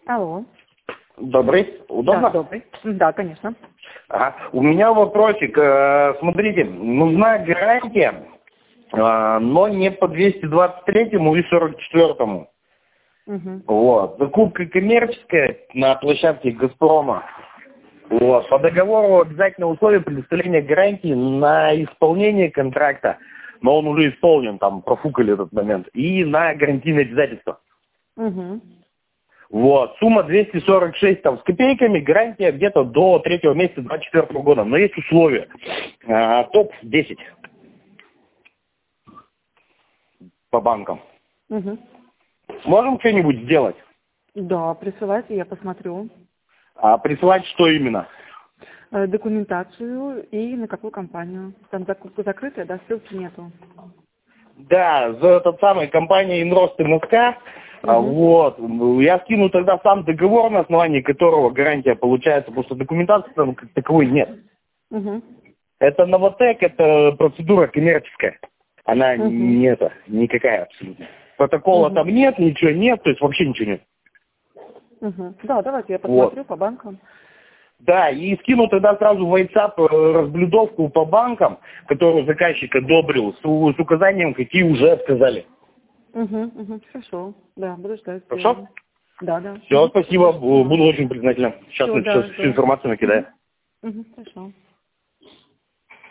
Алло. Добрый. Удобно? Да, добрый. Да, конечно. Ага. У меня вопросик. Смотрите, нужна гарантия, но не по 223-му и 44-му. Угу. Вот. Закупка коммерческая на площадке «Газпрома». Вот. По договору обязательно условие предоставления гарантии на исполнение контракта, но он уже исполнен, там профукали этот момент, и на гарантийные обязательства. Угу. Вот, сумма 246 там с копейками, гарантия где-то до 3-го месяца 24 года. Но есть условия. Топ-10 по банкам. Угу. Можем что-нибудь сделать? Да, присылайте, я посмотрю. А присылать что именно? Документацию и на какую компанию. Там закупка закрытая, да, ссылки нету. Да, за этот самый компания Инрост МСК. Вот. Я скину тогда сам договор, на основании которого гарантия получается, потому что документации там как таковой нет. Угу. Это Новотек, это процедура коммерческая. Она Угу. никакая абсолютно. Протокола там нет, ничего нет, то есть вообще ничего нет. Угу. Да, давайте я Вот. посмотрю по банкам. Да, и скину тогда сразу в WhatsApp разблюдовку по банкам, которую заказчик одобрил, с указанием, какие уже отказали. Угу. Хорошо. Да, буду ждать. Хорошо? Да, да. Все, спасибо, Хорошо. буду очень признателен. Сейчас Все, да, всю информацию накидаю. Хорошо.